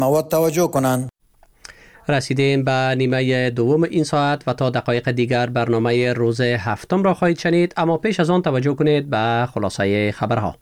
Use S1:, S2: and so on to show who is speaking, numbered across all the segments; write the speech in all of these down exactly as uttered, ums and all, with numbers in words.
S1: مواد توجه کنند.
S2: رسیدیم به نیمه دوم این ساعت و تا دقایق دیگر برنامه روز هفتم را خواهید شنید، اما پیش از آن توجه کنید به خلاصه خبرها.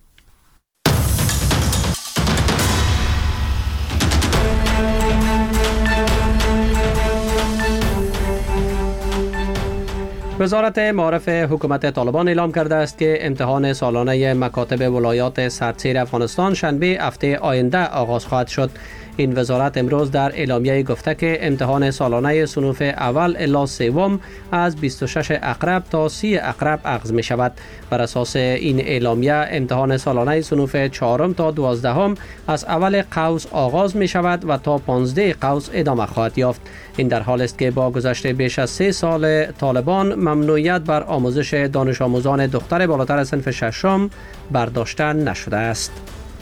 S2: وزارت معارف حکومت طالبان اعلام کرده است که امتحان سالانه مکاتب ولایات سردسیر افغانستان شنبه هفته آینده آغاز خواهد شد. این وزارت امروز در اعلامیه گفته که امتحان سالانه صنوف اول الی سوم از بیست و شش اقرب تا سی اقرب اخذ می شود. بر اساس این اعلامیه امتحان سالانه صنوف چهارم تا دوازدهم از اول قوس آغاز می شود و تا پانزده قوس ادامه خواهد یافت. این در حال است که با گذشت بیش از سه سال طالبان ممنوعیت بر آموزش دانش آموزان دختر بالاتر از صنف ششم برداشته نشده است.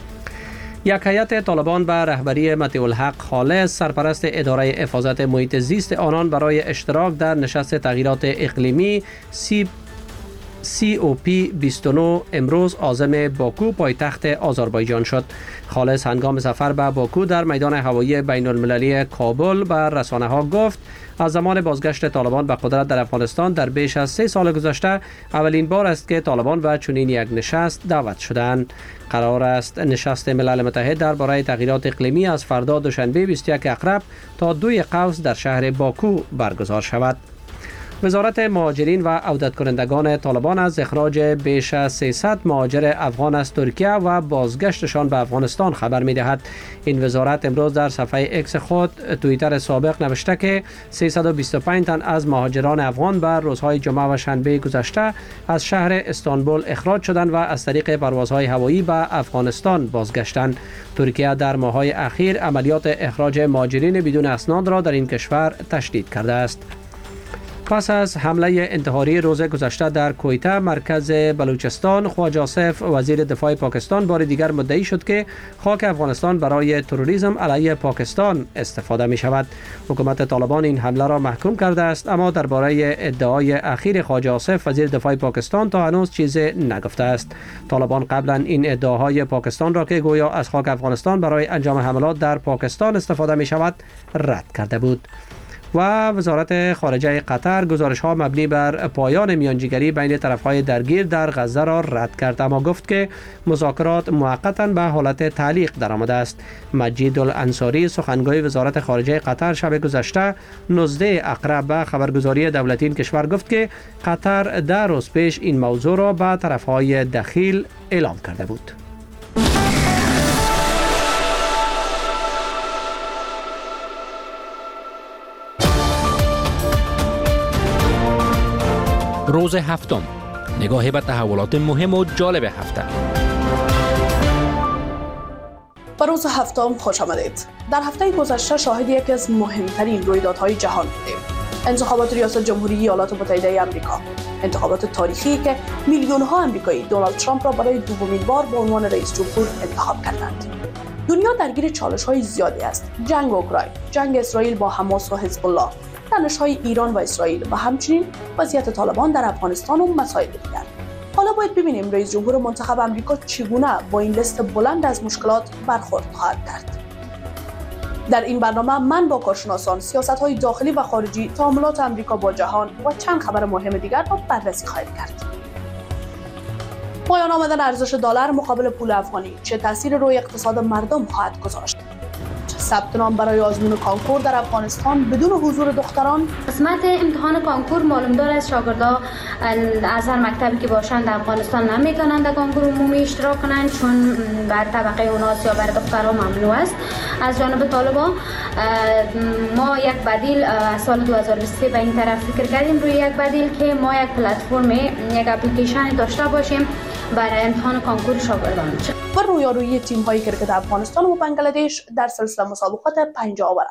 S2: یک هیئت طالبان به رهبری مطیع الحق خالص سرپرست اداره حفاظت محیط زیست آنان برای اشتراک در نشست تغییرات اقلیمی سی سی او پی بیست و نه امروز عازم باکو پایتخت آذربایجان شد. خالص هنگام سفر به باکو در میدان هوایی بین المللی کابل به رسانه ها گفت از زمان بازگشت طالبان به قدرت در افغانستان در بیش از سه سال گذشته اولین بار است که طالبان به چنین یک نشست دعوت شدند. قرار است نشست ملل متحد درباره تغییرات اقلیمی از فردا دوشنبه بیست و یک اقرب تا دوی قوس در شهر باکو برگزار شود. وزارت مهاجرین و عودت کنندگان طالبان از اخراج بیش از سیصد مهاجر افغان از ترکیه و بازگشتشان به افغانستان خبر می دهد. این وزارت امروز در صفحه اکس خود توییتر سابق نوشته که سیصد و بیست و پنج تن از مهاجران افغان بر روزهای جمعه و شنبه گذشته از شهر استانبول اخراج شدند و از طریق پروازهای هوایی به افغانستان بازگشتند. ترکیه در ماه‌های اخیر عملیات اخراج مهاجرین بدون اسناد را در این کشور تشدید کرده است. پس از حمله انتحاری روز گذشته در کویته مرکز بلوچستان، خواجه آصف وزیر دفاع پاکستان بار دیگر مدعی شد که خاک افغانستان برای تروریسم علیه پاکستان استفاده می شود. حکومت طالبان این حمله را محکوم کرده است، اما درباره ادعای اخیر خواجه آصف وزیر دفاع پاکستان تا هنوز چیزی نگفته است. طالبان قبلا این ادعاهای پاکستان را که گویا از خاک افغانستان برای انجام حملات در پاکستان استفاده می شود رد کرده بود. و وزارت خارجه قطر گزارش ها مبنی بر پایان میانجیگری بین طرف های درگیر در غزه را رد کرد، اما گفت که مذاکرات موقتا به حالت تعلیق درآمده است. مجید الانصاری سخنگوی وزارت خارجه قطر شب گذشته نوزده اقرب به خبرگزاری دولتی این کشور گفت که قطر ده روز پیش این موضوع را به طرف های دخیل اعلام کرده بود.
S3: روز هفتم، نگاهی به تحولات مهم و جالب هفته.
S4: به روز هفتم خوش آمدید. در هفته گذشته شاهد یکی از مهمترین رویدادهای جهان بودیم. انتخابات ریاست جمهوری ایالات متحده آمریکا. انتخابات تاریخی که میلیون ها آمریکایی دونالد ترامپ را برای دومین بار به عنوان رئیس جمهور انتخاب کردند. دنیا درگیر چالش‌های زیادی است. جنگ اوکراین، جنگ اسرائیل با حماس و حزب الله، تنش‌های ایران و اسرائیل و همچنین وضعیت طالبان در افغانستان و مسائل دیگر. حالا باید ببینیم رئیس جمهور منتخب آمریکا چگونه با این لیست بلند از مشکلات برخورد خواهد کرد. در این برنامه من با کارشناسان سیاست‌های داخلی و خارجی، تعاملات آمریکا با جهان و چند خبر مهم دیگر را بررسی خواهیم کرد. پایان آمدن ارزش دلار مقابل پول افغانی چه تأثیر روی اقتصاد مردم خواهد گذاشت؟ ثبت نام برای آزمون کانکور در افغانستان بدون حضور دختران.
S5: قسمت امتحان کانکور معلوم دار از شاگردان از هر مکتبی که باشند در افغانستان نمیتونند در کانکور عمومی اشتراک کنند، چون بر طبقه اوناس یا بر دختران ممنوع است. از جانب طالبان ما یک بدیل از سال دو هزار و بیست و سه به این طرف فکر کردیم روی یک بدیل که ما یک پلتفرم، یک اپلیکیشن داشته باشیم برای امتحان کانکور شاگردان.
S4: و رویارویی تیم‌های کرکت افغانستان و بنگلادش در سلسله مسابقات پنجاه اوره.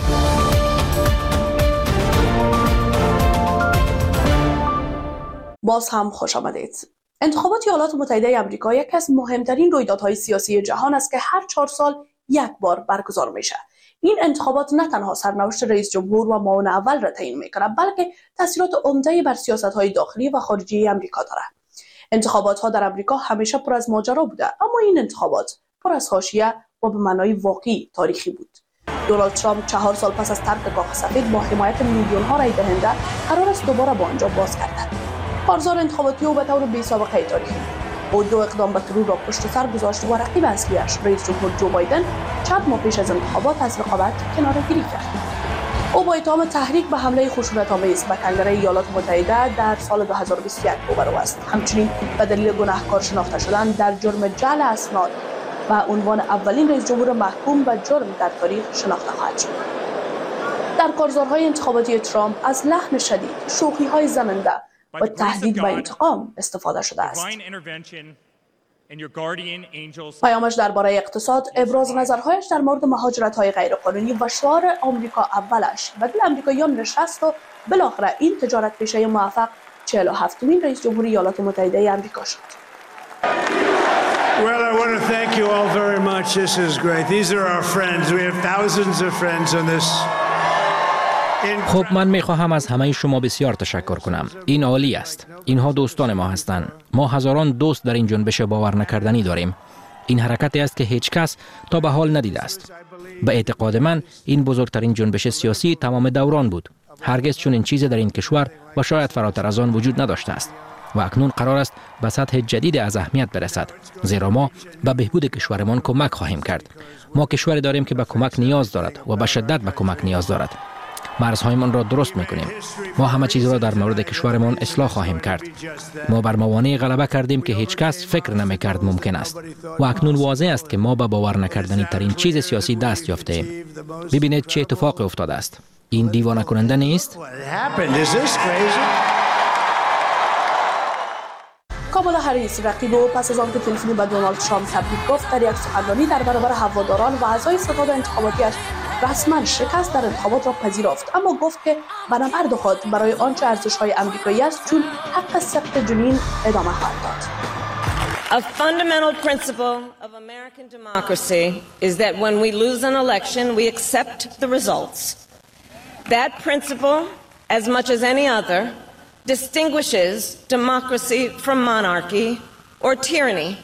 S4: باز هم خوش آمدید. انتخابات ایالات متحده آمریکا یکی از مهمترین رویدادهای سیاسی جهان است که هر چهار سال یک بار برگزار میشه. این انتخابات نه تنها سرنوشت رئیس جمهور و معاون اول را تعیین میکنه، بلکه تاثیرات عمده‌ای بر سیاست‌های داخلی و خارجی آمریکا داره. انتخابات ها در آمریکا همیشه پر از ماجرا بوده، اما این انتخابات پر از حاشیه و به معنای واقعی تاریخی بود. دونالد ترامپ چهار سال پس از ترک کاخ سفید با حمایت میلیون ها رای دهنده قرار است دوباره با آنجا باز گردد. کارزار انتخاباتی او به طور بی سابقه تاریخی او دو اقدام به ترور را پشت سر گذاشت و رقیب اصلیش رئیس جمهور جو بایدن چند ماه پیش از انتخابات از رقابت کناره‌گیری کرد. او با اتهام تحریک به حمله خشونت‌آمیز به کنگره ایالات متحده در سال دو هزار و بیست و یک روبرو است. همچنین به دلیل گناهکار شناخته شدن در جرم جعل اسناد و عنوان اولین رئیس جمهور محکوم به جرم در تاریخ شناخته خواهد شد. در کارزارهای انتخاباتی ترامپ از لحن شدید، شوخی‌های زننده و تهدید به انتقام استفاده شده است. پیامش درباره اقتصاد، ابراز نظرهایش در مورد مهاجرت‌های غیرقانونی و شعار آمریکا اولش و دل آمریکاییان نشست و بالاخره این تجارت پیشه موفق چهل و هفتمین رئیس جمهور ایالات متحده آمریکا شد.
S1: Well, I want to thank you all very much. This is great. These are our friends. We have thousands of friends on this.
S3: خب من میخواهم از همه شما بسیار تشکر کنم. این عالی است. اینها دوستان ما هستند. ما هزاران دوست در این جنبش باور نکردنی داریم. این حرکتی است که هیچ کس تا به حال ندیده است. به اعتقاد من این بزرگترین جنبش سیاسی تمام دوران بود. هرگز چنین چیزی در این کشور و شاید فراتر از آن وجود نداشته است. و اکنون قرار است به سطح جدید از اهمیت برسد، زیرا ما به بهبود کشورمان کمک خواهیم کرد. ما کشوری داریم که به کمک نیاز دارد و به شدت به کمک نیاز دارد. مرزهایمان را درست میکنیم. ما همه چیز را در مورد کشورمان اصلاح خواهیم کرد. ما بر موانع غلبه کردیم که هیچ کس فکر نمیکرد ممکن است و اکنون واضح است که ما به باور نکردنی ترین چیز سیاسی دست یافته ایم. ببینید چه اتفاقی افتاده است. این دیوانه کننده نیست؟
S4: کامالا هریس رقیب او پس از آنکه تلفنی به دونالد ترامپ تبریک گفت در یک سخنرانی در برابر هواداران و اعضای ستاد انتخاباتیش رسما شکست در انتخابات را پذیرفت، اما گفت که به نبرد خود برای آنچه ارزش‌های آمریکایی است چون حق سقط جنین ادامه خواهد داد.
S6: A fundamental principle of American democracy is that when we lose an election, we accept the results. That principle, as much as any other, distinguishes democracy from monarchy or tyranny.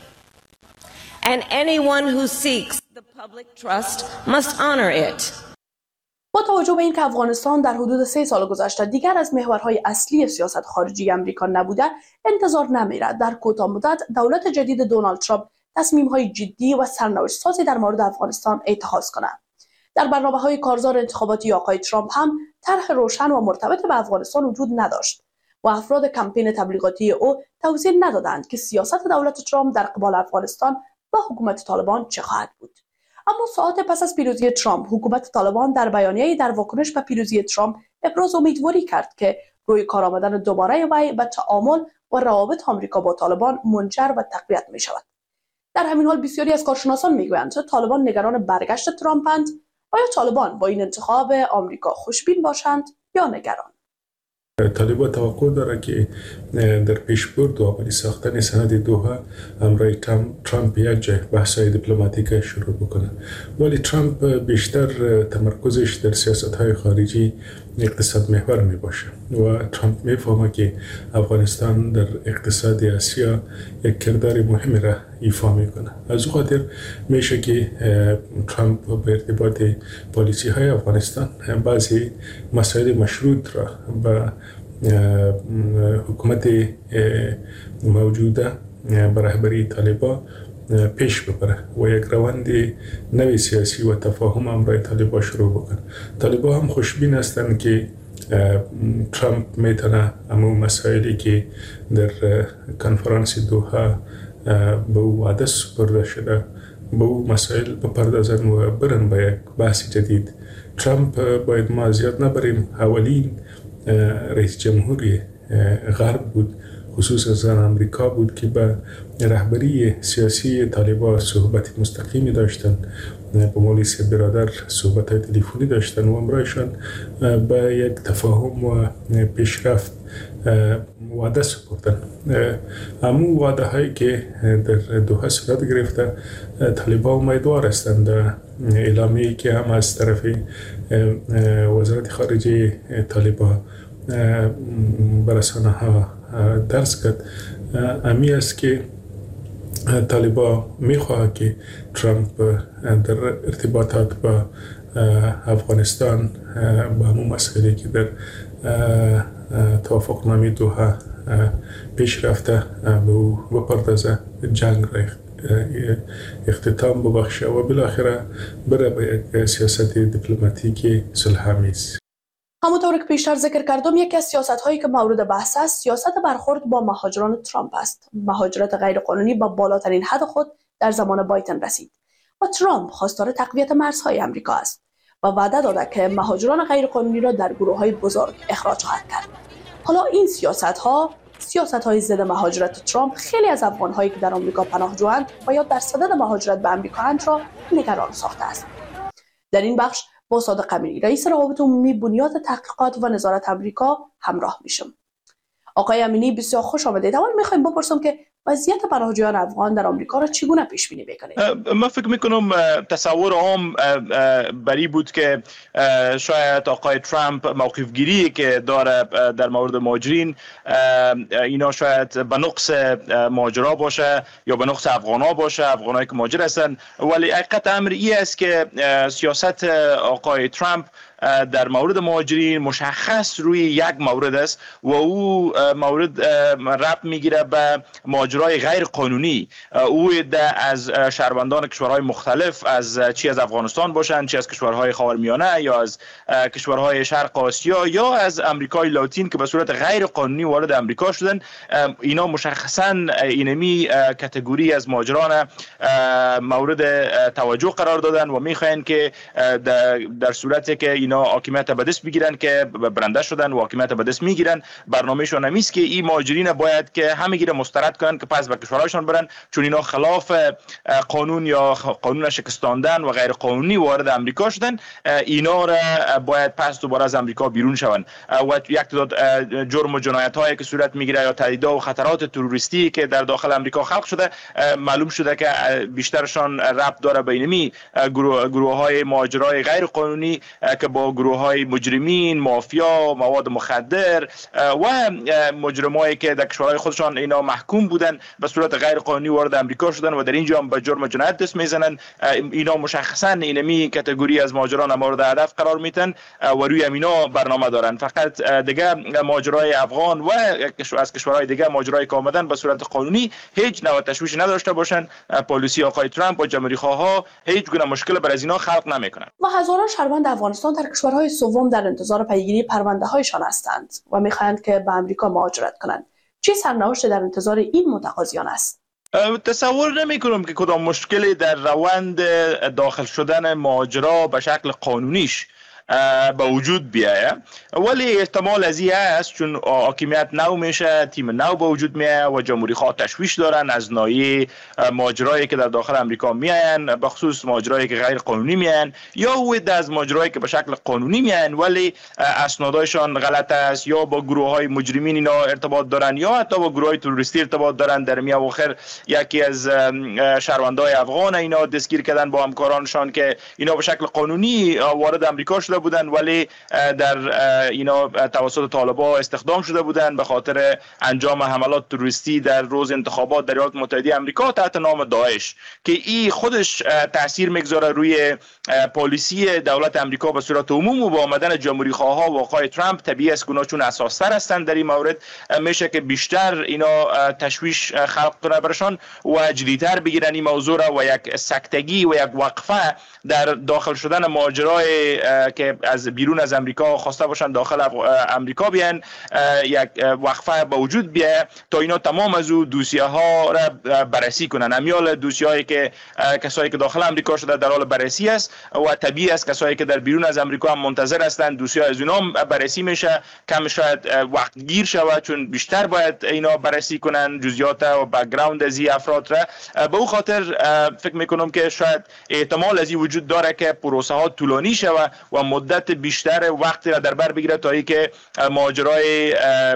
S6: And anyone who seeks the public trust must honor it.
S4: با توجه به اینکه افغانستان در حدود سه سال گذشته دیگر از محورهای اصلی سیاست خارجی آمریکا نبوده، انتظار نمیرد در کوتاه مدت دولت جدید دونالد ترامپ تصمیم‌های جدی و سرنوشت سازی در مورد افغانستان اتخاذ کند. در برنامه‌های کارزار انتخاباتی آقای ترامپ هم طرح روشن و مرتبط به افغانستان وجود نداشت و افراد کمپین تبلیغاتی او توضیح ندادند که سیاست دولت ترامپ در قبال افغانستان با حکومت طالبان چه خواهد بود. اما ساعات پس از پیروزی ترامپ، حکومت طالبان در بیانیه‌ای در واکنش به پیروزی ترامپ ابراز امیدواری کرد که روی کار آمدن دوباره وی به تعامل و روابط آمریکا با طالبان منجر و تقویت می شود. در همین حال بسیاری از کارشناسان میگویند که طالبان نگران برگشت ترامپند. آیا طالبان با این انتخاب آمریکا خوشبین باشند یا نگران؟
S7: طالبان توقع داره که در پیشبرد و عملی ساختن سند دوحه همراه ترامپ یک جای بحث‌های دیپلماتیک شروع بکنه، ولی ترامپ بیشتر تمرکزش در سیاست‌های خارجی اقتصاد محور می باشه و ترامپ میفهمه که افغانستان در اقتصاد آسیا یک کردار مهمی را ایفا میکنه. از او خاطر میشه که ترامپ به ارتباط پالیسی های افغانستان بعضی مسائل مشروط را به حکومت موجوده به رهبری طالبان پیش ببره و یک روند نوی سیاسی و تفاهم همراه طالبان شروع بکنه. طالبان هم خوشبین هستند که ترامپ میتونه همون مسائلی که در کنفرانس دوحه به او وعده سپرده شده به او مسائل بپردازن و برن به یک بحث جدید. ترامپ باید ما زیاد نبریم، اولین رئیس جمهوری غرب بود، خصوصا زن امریکا بود که به رهبری سیاسی طالبان صحبت مستقیمی داشتن، با مولوی برادر صحبت های تلفنی داشتن و امرایشان به یک تفاهم و پیشرفت وعده سپردن. همون وعده هایی که در دوحه صورت گرفته، طالبان امیدوار هستند اعلامیه‌ای که هم از طرف وزارت خارجه طالبان به رسانه ها درس کرد امی است که طالبان میخواه که ترامپ در ارتباطات با افغانستان به همون مسئله که در توافق نامه دوحه پیش رفته به او بپردازه، جنگ را اختتام ببخشه و بالاخره بره به یک سیاست دیپلماتیک صلح‌آمیز.
S4: همونطور که پیشتر ذکر کردم، یکی از سیاست هایی که مورد بحث است سیاست برخورد با مهاجران ترامپ است. مهاجرت غیرقانونی با بالاترین حد خود در زمان بایدن رسید و ترامپ خواستار تقویت مرزهای امریکا است و وعده داده که مهاجران غیرقانونی را در گروه‌های بزرگ اخراج خواهد کرد. حالا این سیاست‌ها سیاست‌های ضد مهاجرت ترامپ خیلی از افغان‌هایی که در آمریکا پناهجویند و یا در صدد مهاجرت به آمریکا اند را نگران ساخته است. در این بخش با صادق امیری، رئیس روابط عمومی بنیاد تحقیقات و نظارت آمریکا همراه میشم. آقای امینی، بسیار خوش آمدید. اول میخوایم بپرسم که وضعیت پناهجویان افغان در آمریکا را چگونه پیش بینی میکنید؟
S8: من فکر میکنم تصور عام بری بود که شاید آقای ترامپ موقف گیری که داره در مورد مهاجرین اینا شاید به نقص مهاجرا باشه یا به نقص افغانا باشه، افغانایی که مهاجر هستن، ولی حقیقت امر این است که سیاست آقای ترامپ در مورد مهاجرین مشخص روی یک مورد است و او مورد ربط میگیره به مهاجرای غیر قانونی. او از شهروندان کشورهای مختلف، از چی از افغانستان باشن، چی از کشورهای خاورمیانه یا از کشورهای شرق آسیا یا از امریکای لاتین که به صورت غیر قانونی وارد امریکا شدن، اینا مشخصا اینمی کاتگوری از مهاجران مورد توجه قرار دادن و میخواین که در صورتی که اینا حاکمیت به دست بگیرن که برنده شدن و حاکمیت به دست میگیرن، برنامه‌شون همیست که این مهاجرین باید که همگی را مسترد کنن که پس به کشورهایشان برن، چون اینا خلاف قانون یا قانون شکستاندن و غیر قانونی وارد امریکا شدن، اینا را باید پس دوباره از امریکا بیرون شون و یک تعداد جرم و جنایت‌هایی که صورت میگیره یا تهدیدها و خطرات تروریستی که در داخل امریکا خلق شده، معلوم شده که بیشترشان ربط داره به اینمی گروه گروه‌های مهاجرای غیر قانونی که با گروه‌های مجرمین، مافیا، مواد مخدر و مجرمایی که در کشورهای خودشان اینا محکوم بودن به صورت غیر قانونی وارد امریکا شدن و در اینجا هم به جرم جنایت دست میزنن، اینا مشخصا اینمی کاتگوری از مهاجران مورد هدف قرار میتن و روی اینا برنامه دارن. فقط دیگه مهاجرای افغان و از کشورهای دیگه مهاجرای که آمدن به صورت قانونی هیچ نوع تشویش نداشته باشن. پالیسی آقای ترامپ و جمهوری خواها هیچ گونه مشکل بر از اینا خلق نمیکنن.
S4: و هزاران شهروند افغانستان در کشورهای سوم در انتظار پیگیری پرونده هایشان هستند و میخواهند که به آمریکا مهاجرت کنند. چه سرنوشت در انتظار این متقاضیان است؟
S8: تصور نمی کنم که کدام مشکلی در روند داخل شدن مهاجرا به شکل قانونیش به وجود بیایه، ولی احتمال از این است چون حاکمیت نو میشه، تیم نو به وجود میایه و جمهوری خواه تشویش دارن از ناحیه مهاجرایی که در داخل امریکا میاین، به خصوص مهاجرایی که غیر قانونی میاین یا ود از مهاجرایی که به شکل قانونی میاین ولی اسنادشان غلط است یا با گروه های مجرمین اینا ارتباط دارن یا حتی با گروه های تروریستی ارتباط دارن. در می اواخر یکی از شهروندای افغان اینا دستگیر کردن با همکارانشان که اینا به شکل قانونی وارد امریکا شده بودن ولی در اینا توسط طالبان استخدام شده بودن به خاطر انجام حملات تروریستی در روز انتخابات در ایالات متحده آمریکا تحت نام داعش، که این خودش تاثیر میگذاره روی پالیسی دولت آمریکا به صورت عموم و با آمدن جمهوری خواها و آقای ترامپ طبیعی است که اونا چون اساس‌تر هستند در این مورد میشه که بیشتر اینا تشویش خلق کنه برشان و جدی‌تر بگیرن این موضوع را و یک سکتگی و یک وقفه در داخل شدن مهاجرای که از بیرون از امریکا خواسته باشن داخل امریکا بیان یک وقفه به وجود بیاد تا اینا تمام از او دوسیه ها را بررسی کنن. امیال دوسیه هایی که کسایی که داخل امریکا شده در حال بررسی است و طبیعی است کسایی که در بیرون از امریکا هم منتظر هستند دوسیه از اونها بررسی میشه. کم شاید وقت گیر شود چون بیشتر باید اینا بررسی کنن جزئیات و بک‌گراند از این افراد را. به او خاطر فکر میکنم که شاید احتمال از این وجود داره که پروسه ها طولانی شود و مدت بیشتر وقتی را در بر بگیره تا اینکه مهاجرای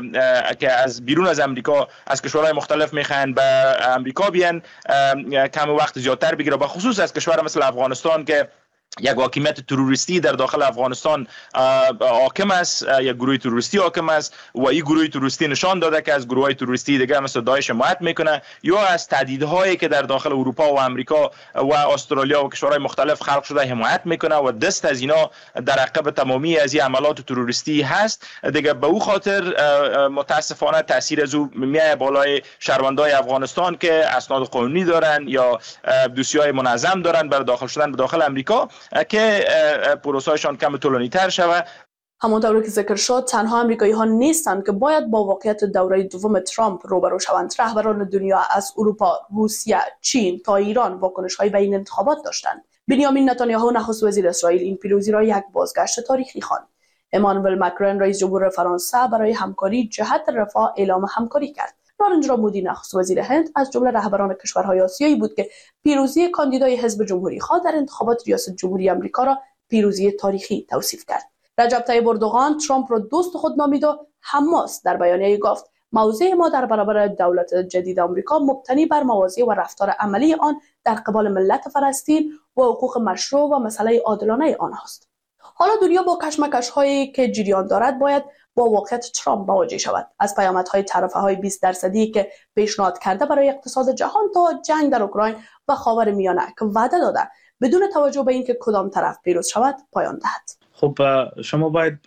S8: که از بیرون از امریکا از کشورهای مختلف میخوان به امریکا بیان کم وقت زیادتر بگیره، به خصوص از کشور مثل افغانستان که یک حاکمیت تروریستی در داخل افغانستان حاکم است، یک گروه تروریستی حاکم است و این گروه تروریستی نشان داده که از گروه‌های تروریستی دیگه مثل داعش حمایت میکنه، یا از تهدیدهایی که در داخل اروپا و امریکا و استرالیا و کشورهای مختلف خلق شده حمایت میکنه و دست از اینا در عقب تمامی از این عملات تروریستی هست. دیگه به او خاطر متاسفانه تاثیر از او میای بالای شهروندای افغانستان که اسناد قانونی دارن یا دوسیه‌های منظم دارن برای داخل شدن به داخل امریکا که پروسه‌شان کم طولانی‌تر شود.
S4: همانطور که ذکر شد، تنها امریکایی ها نیستند که باید با واقعیت دوره دوم ترامپ روبرو شوند. رهبران دنیا از اروپا، روسیه، چین تا ایران واکنش‌هایی به این انتخابات داشتند. بنیامین نتانیاهو نخست وزیر اسرائیل این پیروزی را یک بازگشت تاریخی خواند. امانوئل مکرون رئیس جمهور فرانسه برای همکاری جهت رفاه اعلام همکاری کرد. نارنجرا مودی نخست وزیر هند از جمله رهبران کشورهای آسیایی بود که پیروزی کاندیدای حزب جمهوری خواه در انتخابات ریاست جمهوری آمریکا را پیروزی تاریخی توصیف کرد. رجب طیب اردوغان ترامپ را دوست خود نامید و حماس در بیانیه گفت موضع ما در برابر دولت جدید آمریکا مبتنی بر مواضع و رفتار عملی آن در قبال ملت فلسطین و حقوق مشروع و مسئله عادلانه آنهاست. حالا دنیا با کشمکش‌هایی که جریان دارد باید با واقعیت ترامپ مواجه شود. از پیامدهای طرفه‌های بیست درصدی که پیشنهاد کرده برای اقتصاد جهان تا جنگ در اوکراین و خاورمیانه که وعده داده بدون توجه به اینکه کدام طرف پیروز شود پایان دهد.
S9: خب شما باید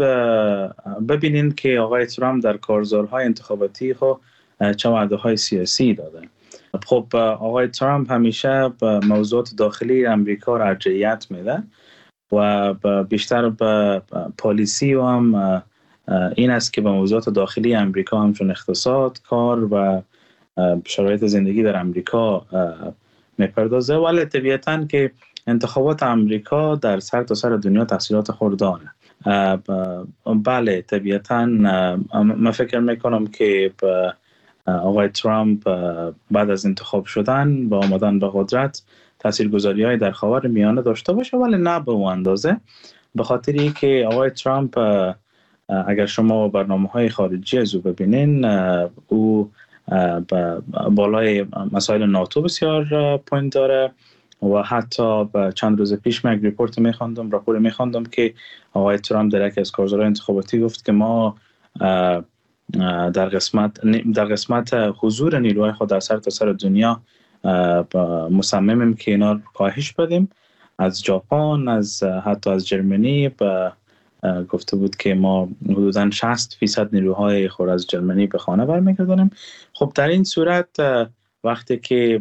S9: ببینید که آقای ترامپ در کارزارهای انتخاباتی خود چه وعده‌های سیاسی داده. خب آقای ترامپ همیشه به موضوعات داخلی امریکا را ارجحیت میده و بیشتر به پالیسی و هم این است که به موضوعات داخلی امریکا همچون اقتصاد، کار و شرایط زندگی در امریکا میپردازه. ولی طبیعتاً که انتخابات امریکا در سر تا سر دنیا تاثیرات خود داره. بله طبیعتاً من فکر میکنم که آقای ترامپ بعد از انتخاب شدن و آمدن به قدرت تاثیرگذاری‌های در خاور میانه داشته باشه، ولی نه به اون اندازه، به خاطری که آقای ترامپ اگر شما برنامه‌های خارجی از او ببینین، او بالای مسائل ناتو بسیار پوینت داره و حتی چند روز پیش من یک ریپورت می‌خواندم، راپور می‌خواندم که آقای ترامپ در یکی از کارزارهای انتخاباتی گفت که ما در قسمت در قسمت حضور نیروهای خود در سر تا سر دنیا مصممیم که اینا کاهش بدیم. از ژاپن، از حتی از جرمنی به گفته بود که ما حدوداً شصت فیصد نیروهای خود از جرمنی به خانه برمیگردانیم. خب در این صورت وقتی که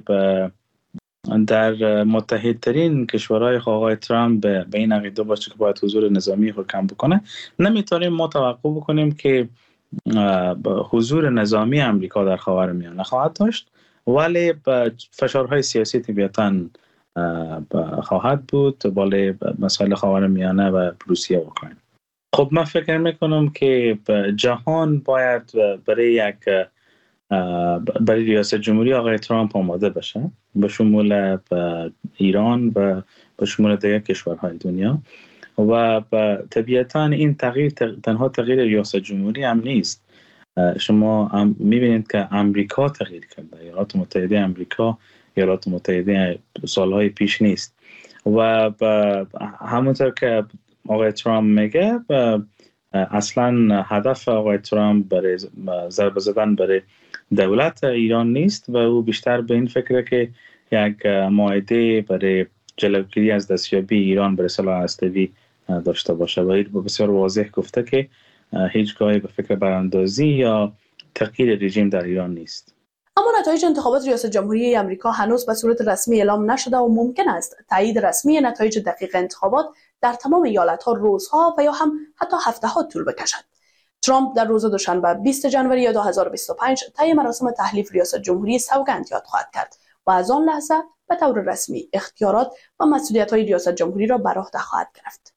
S9: در متحدترین کشورهای آقای ترامپ به این عقیده باشه که باید حضور نظامی خود کم بکنه، نمیتونیم ما توقع بکنیم که حضور نظامی امریکا در خاورمیانه خواهد داشت، ولی فشارهای سیاسی طبیعتاً خواهد بود بالای مسائل خاورمیانه و روسیه و اوکراین. خب من فکر میکنم که جهان باید برای یک برای ریاست جمهوری آقای ترامپ آماده بشه، به شمول ایران و به شمول دیگر کشورهای دنیا. و طبیعتاً این تغییر تنها تغییر ریاست جمهوری هم نیست. شما میبینید که امریکا تغییر کرده، ایالات متحده امریکا ایالات متحده سالهای پیش نیست و همونطور که آقای ترامپ میگه اصلا هدف آقای ترامپ برای ضربه زدن برای دولت ایران نیست و او بیشتر به این فکره که یک معاهده برای جلوگیری از دستیابی ایران به سلاح هسته‌ای داشته باشه و این بسیار واضح گفته که هیچگاهی به فکر براندازی یا تغییر رژیم در ایران نیست.
S4: اما نتایج انتخابات ریاست جمهوری آمریکا هنوز به صورت رسمی اعلام نشده و ممکن است تایید رسمی نتایج دقیق انتخابات در تمام ایالت‌ها روزها و یا هم حتی هفته‌ها طول بکشد. ترامپ در روز دوشنبه بیست ژانویه دو هزار و بیست و پنج طی مراسم تحلیف ریاست جمهوری سوگند یاد خواهد کرد و از آن لحظه به طور رسمی اختیارات و مسئولیت‌های ریاست جمهوری را بر عهده خواهد گرفت.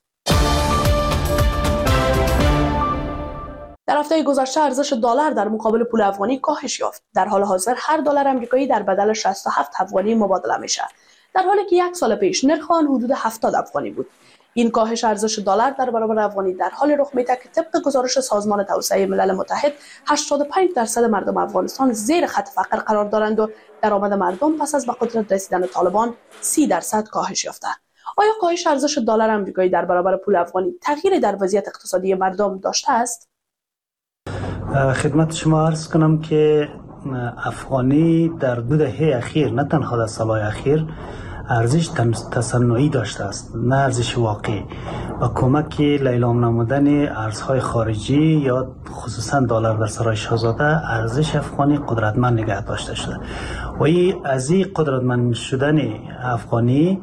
S4: در هفته گذشته ارزش دلار در مقابل پول افغانی کاهش یافت. در حال حاضر هر دلار آمریکایی در بدل شصت و هفت افغانی مبادله میشه، در حالی که یک سال پیش نرخ آن حدود هفتاد افغانی بود. این کاهش ارزش دلار در برابر افغانی در حال رخ میده که طبق گزارش سازمان توسعه ملل متحد هشتاد و پنج درصد مردم افغانستان زیر خط فقر قرار دارند و درآمد مردم پس از به قدرت رسیدن طالبان سی درصد کاهش یافته. آیا کاهش ارزش دلار آمریکایی در برابر پول افغانی تغییری در وضعیت اقتصادی مردم داشته است؟
S10: خدمت شما عرض کنم که افغانی در دو دهه اخیر، نه تنها در سالهای اخیر، ارزش تصنعی داشته است، نه ارزش واقعی. و کمک لیلام نمودن ارزهای خارجی یا خصوصا دلار در سرای شاهزاده ارزش افغانی قدرتمند نگه داشته شده. و این از این قدرتمند شدن افغانی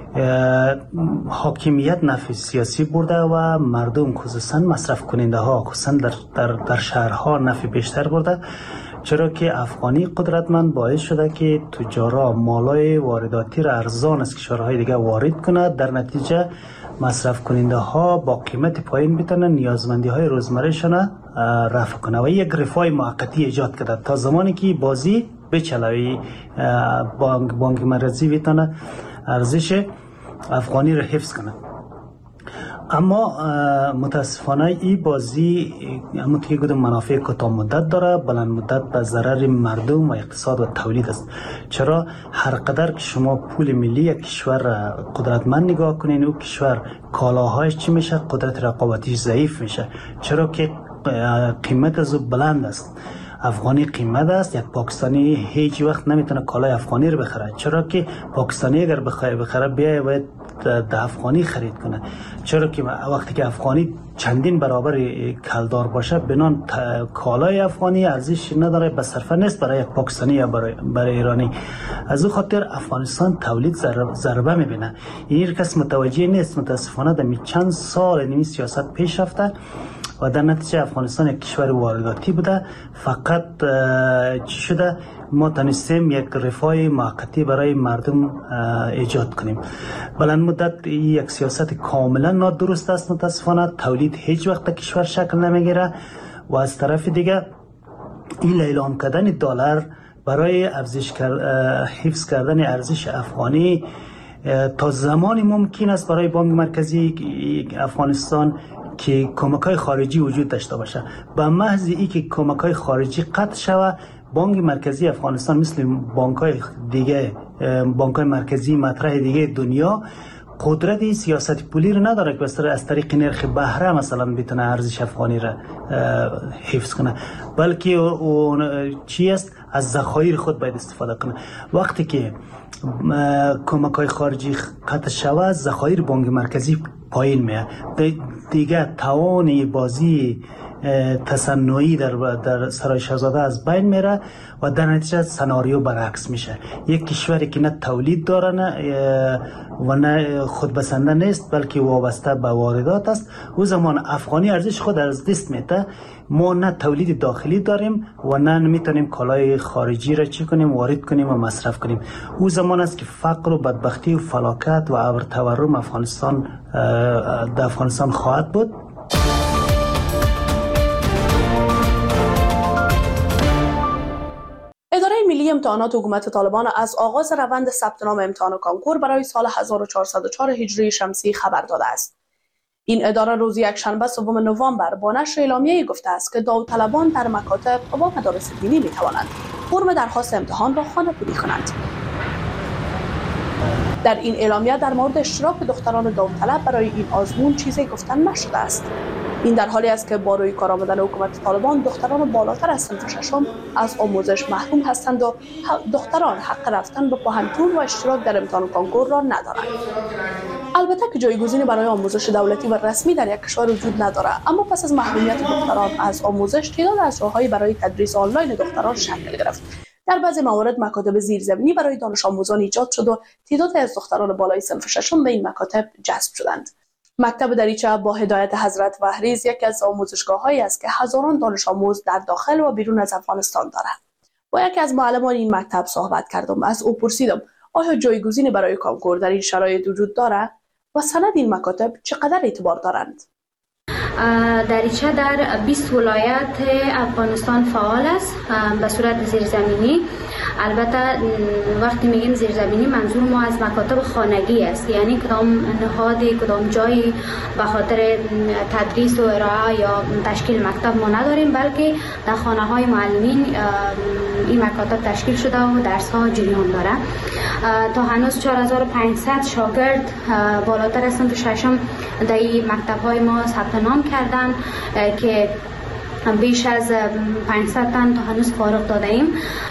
S10: حاکمیت نفع سیاسی برده و مردم خصوصا مصرف کننده ها خصوصا در, در, در شهرها نفع بیشتر برده، چرا که افغانی قدرتمند باعث شده که تجارا مالای وارداتی را ارزان از کشورهای دیگه وارد کنه، در نتیجه مصرف کننده ها با قیمت پایین بتونن نیازمندی های روزمرهشان رفع کنه و یک رفاه موقتی ایجاد کرده تا زمانی که بازی بچلوی بانک بانک مرکزی بتونه ارزش افغانی را حفظ کنه. اما متاسفانه این بازی همون که گفتم منافع کوتاه مدت داره، بلند مدت به ضرر مردم و اقتصاد و تولید است. چرا هر قدر که شما پول ملی یک کشور قدرتمند نگاه کنین، او کشور کالاهایش چی میشه؟ قدرت رقابتیش ضعیف میشه، چرا که قیمت از بلند است. افغانی قیمت است، یک پاکستانی هیچ وقت نمیتونه کالای افغانی رو بخره، چرا که پاکستانی اگر بخواد بخره بیای باید د افغانی خرید کنه، چرا که وقتی که افغانی چندین برابر کلدار باشه بنان کالای افغانی ارزش نداره، به صرفه نیست برای یک پاکستانی یا برای, برای ایرانی. از او خاطر افغانستان تولید ضربه میبینه. این کس متوجه نیست. متاسفانه در چند سال این سیاست پیش رفته و در نتیجه افغانستان یک کشور وارداتی بوده. فقط چی شده؟ ما تونستیم یک رفاه موقتی برای مردم ایجاد کنیم. بلند مدت یک سیاست کاملا نادرست است. متاسفانه تولید هیچ وقت کشور شکل نمیگیره و از طرف دیگه این اعلام کردن دلار برای افزایش حفظ کردن ارزش افغانی تا زمانی ممکن است برای بانک مرکزی افغانستان که کمک‌های خارجی وجود داشته باشه. به محض اینکه که کمک‌های خارجی قطع شود، بانک مرکزی افغانستان مثل بانک‌های دیگه، بانک‌های مرکزی مطرح دیگه دنیا قدرت سیاست پولی رو نداره که از طریق نرخ بهره مثلا بتونه ارزش افغانی را حفظ کنه، بلکه چی است؟ از ذخایر خود باید استفاده کنه. وقتی که کمک‌های خارجی قطع شود، ذخایر بانک مرکزی پایین میاد، دیگه توان بازی تصنعی در در سرای شاهزاده از بین میره و در نتیجه سناریو برعکس میشه. یک کشوری که نه تولید داره نه و نه خودبسنده نیست بلکه وابسته به واردات است، او زمان افغانی ارزش خود از دست میده. ما نه تولید داخلی داریم و نه میتونیم کالای خارجی را چی کنیم؟ وارد کنیم و مصرف کنیم. او زمان است که فقر و بدبختی و فلاکت و ابر تورم افغانستان در افغانستان خواهد بود.
S4: اداره ملی امتحانات حکومت طالبان از آغاز روند ثبت نام امتحان کانکور برای سال هزار و چهارصد و چهار هجری شمسی خبر داده است. این اداره روز یکشنبه سوم نوامبر با نشر اعلامیه‌ای گفته است که داوطلبان در مکاتب و مدارس دینی می توانند فرم درخواست امتحان را خانه‌پوری کنند. در این اعلامیه در مورد اشتراک دختران داوطلب برای این آزمون چیزی گفتن نشده است. این در حالی است که با روی کار آمدن حکومت طالبان دختران بالاتر از صنف ششم از آموزش محروم هستند و دختران حق رفتن به پوهنتون و اشتراک در امتحان کانکور را ندارند. البته که جایگزینی برای آموزش دولتی و رسمی در یک کشور وجود ندارد، اما پس از محرومیت دختران از آموزش تعداد از راه‌های برای تدریس آنلاین دختران شکل گرفت. در بعضی موارد مکاتب زیرزمینی برای دانش آموزان ایجاد شد و تعدادی از دختران بالای صنف ششم به این مکاتب جذب شدند. مکتب دریچه با هدایت حضرت وحریز یکی از آموزشگاه‌هایی است که هزاران دانش آموز در داخل و بیرون از افغانستان دارد. با یکی از معلمان این مکتب صحبت کردم. از او پرسیدم آیا جایگزینی برای کانکور در این شرایط وجود دارد و سند این مکاتب چقدر اعتبار دارند؟
S5: دریچه در بیست ولایت افغانستان فعال است به صورت زیرزمینی. البته وقتی میگیم زیرزمینی منظور ما از مکاتب خانگی است، یعنی کدام نهادی کدام جایی به خاطر تدریس و ارائه یا تشکیل مکتب ما نداریم، بلکه در خانه های معلمین این مکاتب تشکیل شده و درس ها جریان داره. تا هنوز چهار هزار و پانصد شاگرد بالاتر از صنف ششم در این مکتب های ما ثبت نام کردن که بیش از پانصد تن تا هنوز فارغ داده ایم.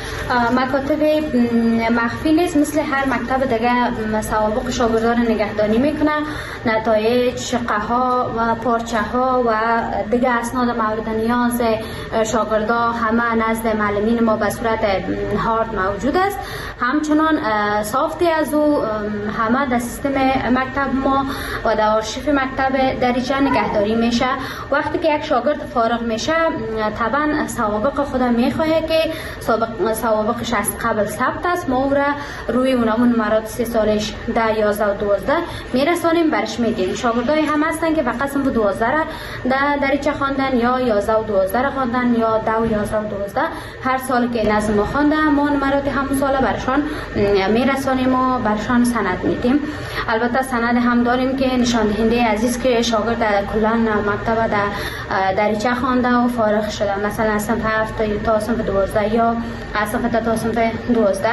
S5: مکاتب مخفی نیست، مثل هر مکتب دیگه سوابق شاگردان نگهداری میکنه، نتایج، شقه ها و پارچه ها و دیگه اسناد مورد نیاز شاگردا همه نزد معلمین ما به صورت هارد موجود است. همچنان سافتی از او همه در سیستم مکتب ما و در آرشیف مکتب دریچه نگهداری میشه. وقتی که یک شاگرد فارغ میشه طبعا سوابق خود میخواه که سابق سوابقش از قبل ثبت است، ما او را روی اونمون نمرات سه سالش ده، یازده و دوازده میرسانیم برش میدیم. شاگردای هم هستن که فقط صنف دوازده را در دریچه خواندن یا یازده و دوازده را خواندن یا ده و یازده و دوازده، هر سال که نظم ما خوانده ما نمرات همون سال برشان میرسانیم و برشان سند میدیم. البته سند هم داریم که نشان دهنده عزیز که شاگرد کلا مکتب در دریچه خوانده و فارغ شده، مثلا از صنف هفت تا صنف دوازده یا از صنف تا صنف دوازده.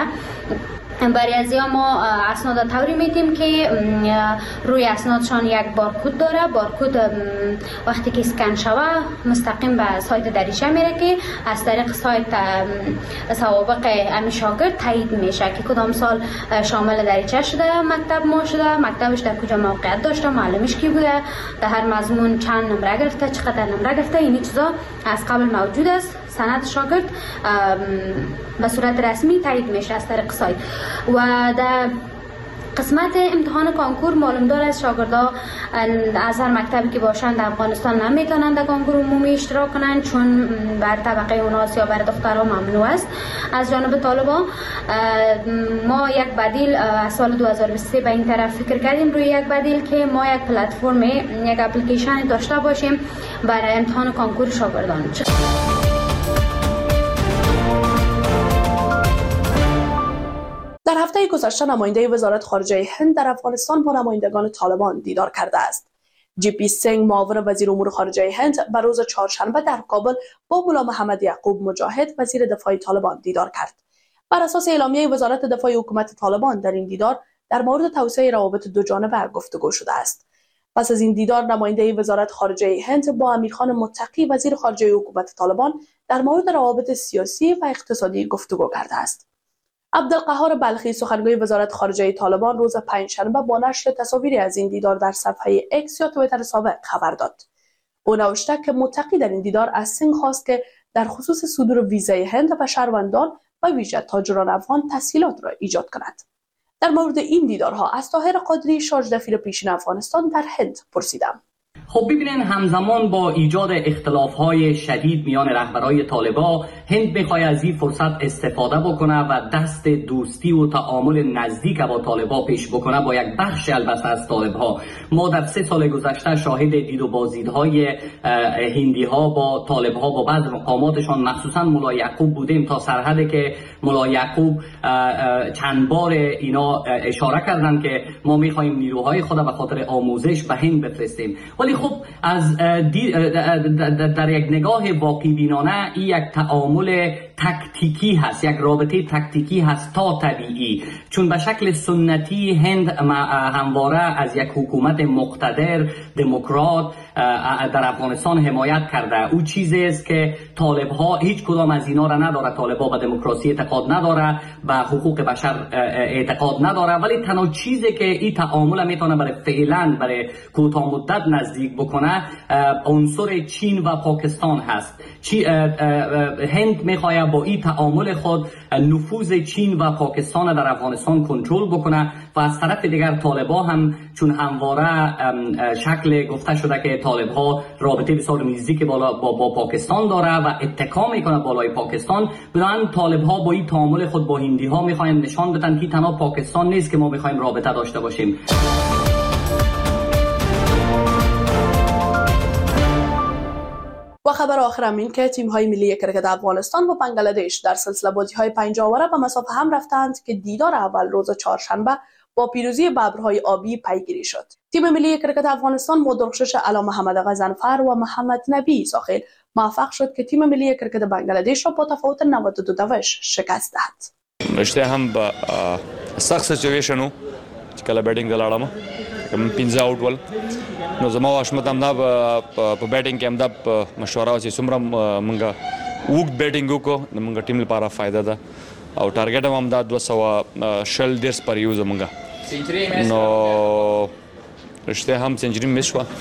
S5: برای از ما اسناد طوری میدیم که روی اسنادشان یک بارکد داره. بارکد وقتی که اسکن شوه مستقیم به سایت دریچه میره که از طریق سایت سوابق امی شاگرد تایید میشه که کدام سال شامل دریچه شده، مکتب ما شده، مکتبش در کجا موقعیت داشته، معلمش کی بوده، در هر مضمون چند نمره گرفته، چقدر نمره گرفته، این چیزا از قبل موجود است. سند شاگرد به صورت رسمی تایید میشه از طریق سایت. و در قسمت امتحان کانکور معلوم داره از شاگردا از هر مکتبی که باشند در افغانستان نمیتونن در کانکور عمومی اشتراک کنن، چون بر طبقه اوناس یا بر دخترها ممنوع است از جانب طالبان. ما یک بدیل از سال دو هزار و بیست و سه به این طرف فکر کردیم روی یک بدیل که ما یک پلتفرم، یک اپلیکیشن داشته باشیم برای امتحان کانکور شاگردان.
S4: در هفته گذشته نماینده وزارت خارجه هند در افغانستان با نمایندگان طالبان دیدار کرده است. جی پی سینگ معاون وزیر امور خارجه هند به روز چهارشنبه در کابل با ملا محمد یعقوب مجاهد وزیر دفاع طالبان دیدار کرد. بر اساس اعلامیه وزارت دفاع حکومت طالبان در این دیدار در مورد توسعه روابط دو جانبه گفتگو شده است. پس از این دیدار نماینده وزارت خارجه هند با امیرخان متقی وزیر خارجه حکومت طالبان در مورد روابط سیاسی و اقتصادی گفتگو کرده است. عبدالقهار بلخی سخنگوی وزارت خارجه طالبان روز پنجشنبه با نشر تصاویری از این دیدار در صفحه اکس یا توییتر سابق خبر داد. او نوشته که متقی در این دیدار از سینگ خواست که در خصوص صدور ویزای هند و شهروندان و ویژه تاجران افغان تسهیلات را ایجاد کند. در مورد این دیدارها از طاهر قادری شارژ دفیر پیشین افغانستان در هند پرسیدم.
S11: خب ببینین، همزمان با ایجاد اختلاف‌های شدید میان رهبرای طالبان، هند می‌خواد از این فرصت استفاده بکنه و دست دوستی و تعامل نزدیک با طالبان پیش بکنه با یک بخش البته از طالب‌ها. ما در سه سال گذشته شاهد دید و بازدیدهای هندی‌ها با طالب‌ها با بعض مقاماتشان، مخصوصا ملا یعقوب بودیم تا سرحدی که ملا یعقوب چند بار اینا اشاره کردن که ما می‌خوایم نیروهای خود به خاطر آموزش به هند بفرستیم. ولی خب از در یک نگاه واقعی بینانه این یک تعامل تکتیکی هست، یک رابطه تکتیکی هست تا طبیعی، چون به شکل سنتی هند همواره از یک حکومت مقتدر دموکرات در افغانستان حمایت کرده. او چیزی است که طالب ها هیچ کدام از اینا را نداره. طالب ها به دموکراسی اعتقاد نداره، به حقوق بشر اعتقاد نداره، ولی تنها چیزی که این تعامل میتونه برای فعلا برای کوتاه مدت نزدیک بکنه عنصر چین و پاکستان هست. هند میخواد با این تعامل خود نفوذ چین و پاکستان در افغانستان کنترل بکنه و از طرف دیگر طالبان هم چون همواره شکل گفته شده که طالب‌ها رابطه بسیار نزدیک با, با, با پاکستان داره و اتکا میکنه بالای پاکستان، بنابراین طالب‌ها با این تعامل خود با هندی‌ها میخواین نشان بدن که تنها پاکستان نیست که ما میخوایم رابطه داشته باشیم.
S4: آخر همین که تیم های ملی کرکت افغانستان و بنگلادش در سلسله بازی های پنج آوره به مسافه هم رفتند که دیدار اول روز چهارشنبه با پیروزی ببرهای آبی پیگیری شد. تیم ملی کرکت افغانستان با درخشش علا محمد غضنفر و محمد نبی ساخل موفق شد که تیم ملی کرکت بنگلادش را با تفاوت نود و دو دوش شکست دهد.
S12: رشته هم با سخت سچویشن و چې کله بیټینګ دلاړم کوم پنځه آوټ ول نو زما واشمت هم دا په بیټینګ کې هم دا مشوره چې څومره مونږه وګ بیټینګ وکړو د مونږ ټیم لپاره فائدہ ده او ټارګټ هم دا دوه سوه شل دیرس پر یوز مونږه نو رشته هم سنچری مس شو